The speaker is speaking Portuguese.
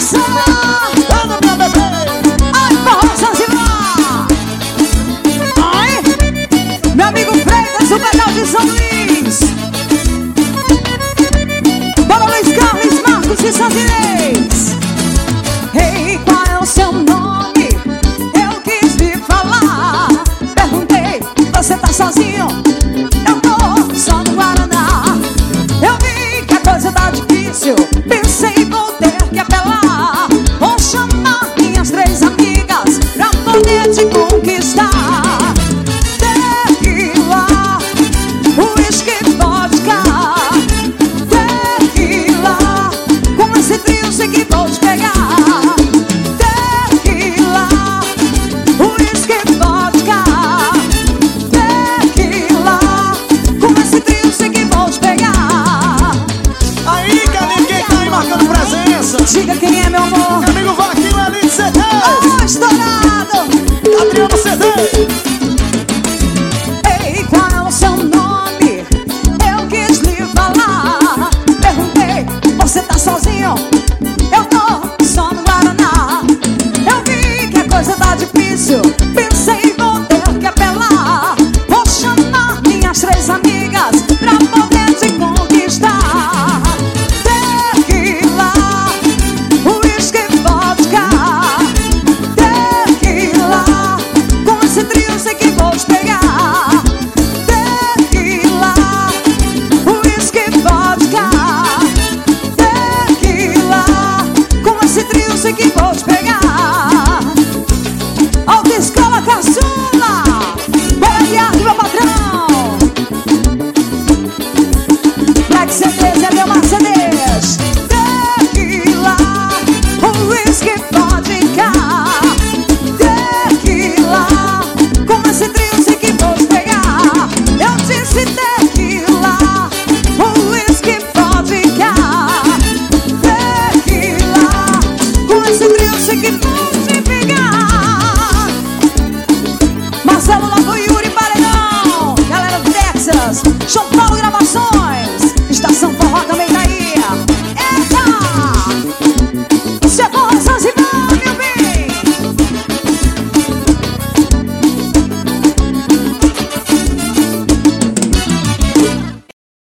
Anda, minha bebê. Ai, porra, Zanzibar. Ai, meu amigo Freitas, o pedal de São Luís. Bora, Luiz Carlos, Marcos e Santinês. Ei, qual é o seu nome? Eu quis te falar. Perguntei, você tá sozinho? Eu tô só no Guaraná. Eu vi que a coisa tá difícil. Pensei, vou ter que apelar. Vou chamar minhas 3 amigas pra poder te conquistar. Tequila, uísque, vodka. Tequila, com esse trio sei que vou te pegar. Tequila, uísque, vodka. Tequila, com esse trio sei que vou te pegar. Aí, Galinho, quem tá aí marcando presença? Diga quem é, meu amor. Meu amigo Vaquinho, Elite CD. Oh, estourado. Adriano CD.